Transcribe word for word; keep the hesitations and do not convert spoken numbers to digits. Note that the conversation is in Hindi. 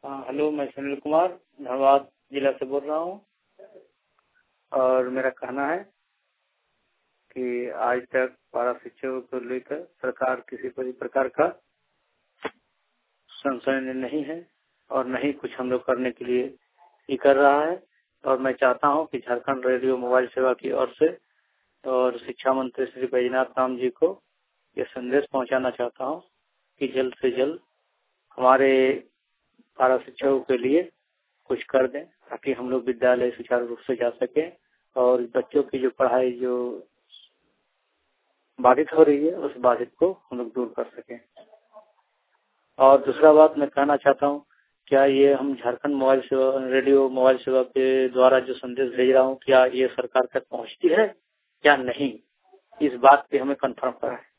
हाँ, हेलो, मैं सुनील कुमार धनबाद जिला से बोल रहा हूँ। और मेरा कहना है कि आज तक पारा शिक्षकों को लेकर सरकार किसी भी प्रकार का संशय नहीं है और नहीं कुछ हम लोग करने के लिए ही कर रहा है। और मैं चाहता हूँ कि झारखंड रेडियो मोबाइल सेवा की ओर से और शिक्षा मंत्री श्री बैजनाथ राम जी को ये संदेश पहुँचाना चाहता हूँ कि जल्द से जल्द हमारे पारा शिक्षकों के लिए कुछ कर दें ताकि हम लोग विद्यालय सुचारू रूप से जा सके और बच्चों की जो पढ़ाई जो बाधित हो रही है उस बाधित को हम लोग दूर कर सकें। और दूसरा बात मैं कहना चाहता हूँ, क्या ये हम Jharkhand mobile Seva radio mobile Seva के द्वारा जो संदेश भेज रहा हूँ क्या ये सरकार तक पहुँचती है क्या नहीं, इस बात पे हमें कंफर्म करा है।